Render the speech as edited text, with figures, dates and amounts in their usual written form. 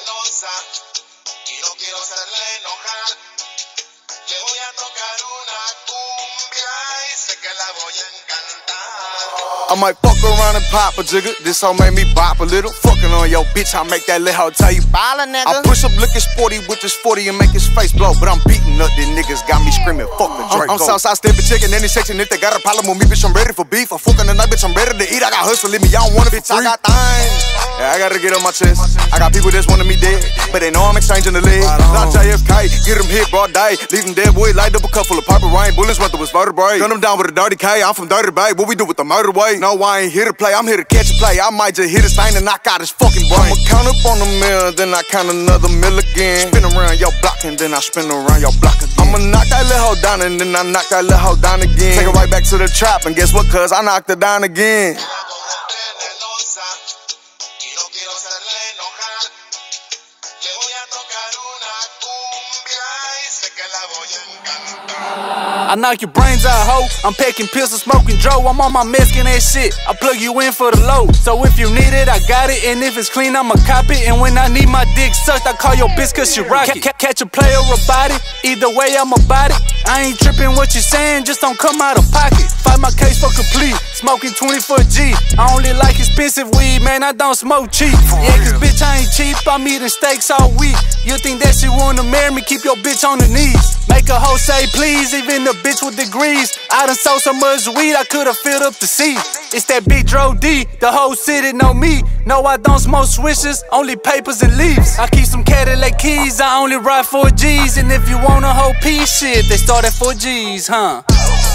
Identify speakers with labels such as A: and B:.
A: venenosa y no quiero hacerle enojar. Le voy a tocar una cumbia y sé que la voy a encantar.
B: I might fuck around and pop a jigger. This hoe made me bop a little. Fucking on your bitch, I make that little hoe tell you ballin', nigga. I push up looking sporty with this 40 and make his face blow. But I'm beating up these niggas, got me screaming, fuck the Draco. I'm Southside stepping chicken, any section. If they got a problem with me, bitch, I'm ready for beef. I fucking tonight, bitch, I'm ready to eat. I got hustle in me, I don't wanna be free. I got things, yeah, I gotta get on my chest. I got people that's wanting me dead, but they know I'm exchanging the leg. Not JFK, get them hit broad day. Leave them dead, boy, light up a cup full of purple rain. Bullets run through his vertebrae. Gun them down with a dirty K, I'm from Dirty Bay. What we do with the murder way? No, I ain't here to play, I'm here to catch a play. I might just hit his thing and knock out his fucking brain. I'ma count up on the mill, then I count another mill again. Spin around your block and then I spin around your block again. I'ma knock that little hoe down and then I knock that little hoe down again. Take it right back to the trap and guess what, cuz I knocked her down again.
C: I knock your brains out, ho. I'm packing pills and smoking dro. I'm on my Mexican ass shit. I plug you in for the low. So if you need it, I got it. And if it's clean, I'ma cop it. And when I need my dick sucked, I call your bitch cause she rock it. Catch a player or body. Either way, I'm about it. I ain't tripping what you saying, just don't come out of pocket. Fight my case for complete. Smoking 24G. I only like expensive weed, man. I don't smoke cheap. Yeah, cause bitch, I ain't cheap. I'm eating steaks all week. You think that she wanna marry me? Keep your bitch on the knees. Make a hoe say please, even the bitch with degrees. I done sold so much weed, I could've filled up the seat. It's that big Dro D, the whole city know me. No, I don't smoke swishers, only papers and leaves. I keep some Cadillac keys, I only ride 4Gs. And if you want a whole piece, shit, they start at 4Gs, huh?